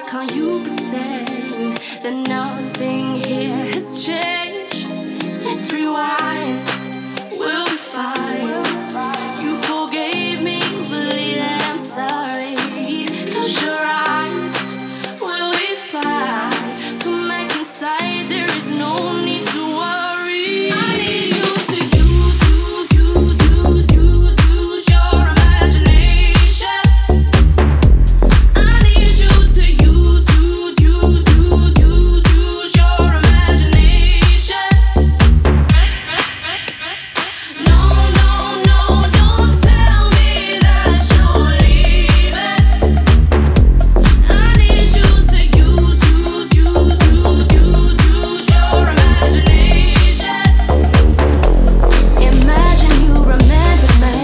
can't you pretend that nothing here has changed? Let's rewind, we'll be fine. You forgave me, believe that I'm sorry. Close your eyes, we'll be fine. Come back inside, there is no need to worry. I need you to use your imagination. I need you to use your imagination. No, no, no, don't tell me that you're leaving. I need you to use your imagination. Imagine you remember me,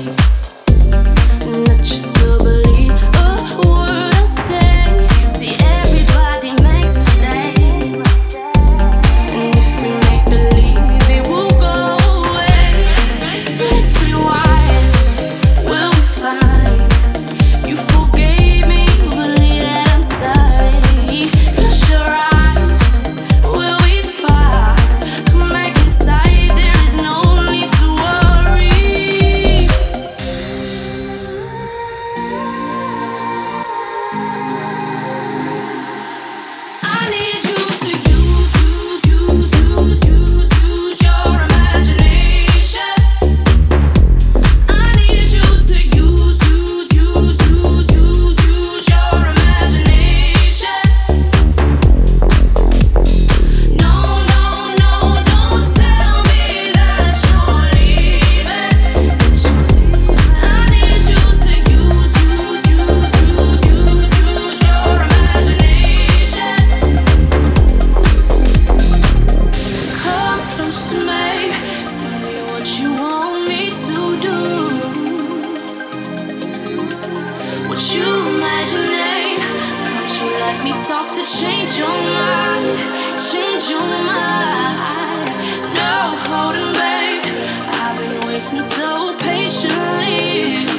not just to believe a word I say. See, everybody makes mistakes, and if we make believe, it will go away. Let's rewind, we'll be fine. You forgave me, believe that I'm sorry. Close your eyes, we'll be fine. Come back inside, there is no need to worry. I need you to use your imagination. I need you to use your imagination. No, no, no, don't tell me that you're leaving. I need you to use your imagination. Come close to me, tell me what you want me to do. What you imagining? Can't you let me talk to change your mind? Change your mind. No holding back. I've been waiting so patiently.